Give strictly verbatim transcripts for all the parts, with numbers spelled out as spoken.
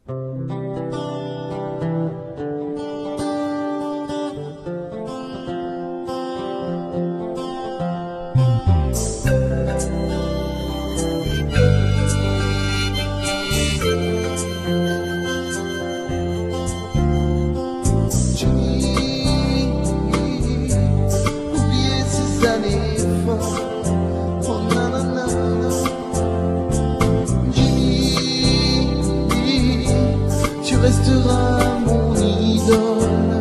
Tu resteras mon idole.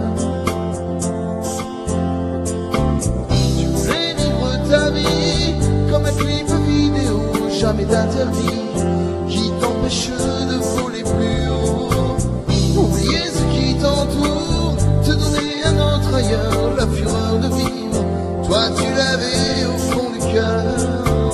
Tu voulais vivre ta vie comme un clip vidéo, jamais d'interdit qui t'empêche de voler plus haut. Oublier ce qui t'entoure, te donner un autre ailleurs, la fureur de vivre. Toi tu l'avais au fond du cœur.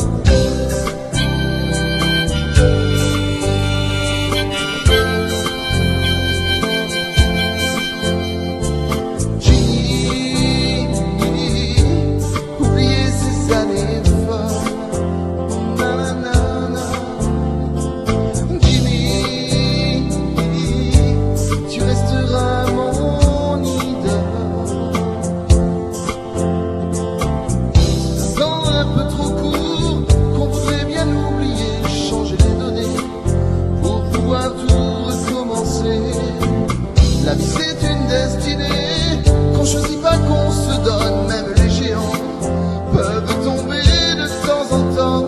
La vie c'est une destinée qu'on choisit pas, qu'on se donne. Même les géants peuvent tomber de temps en temps.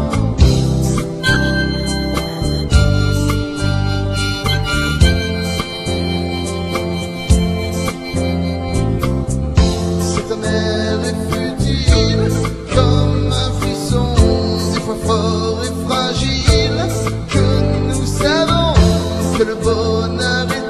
Cette mer est futile comme un frisson, des fois fort et fragile, que nous savons que le bonheur est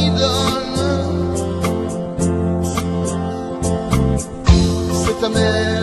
ta mère.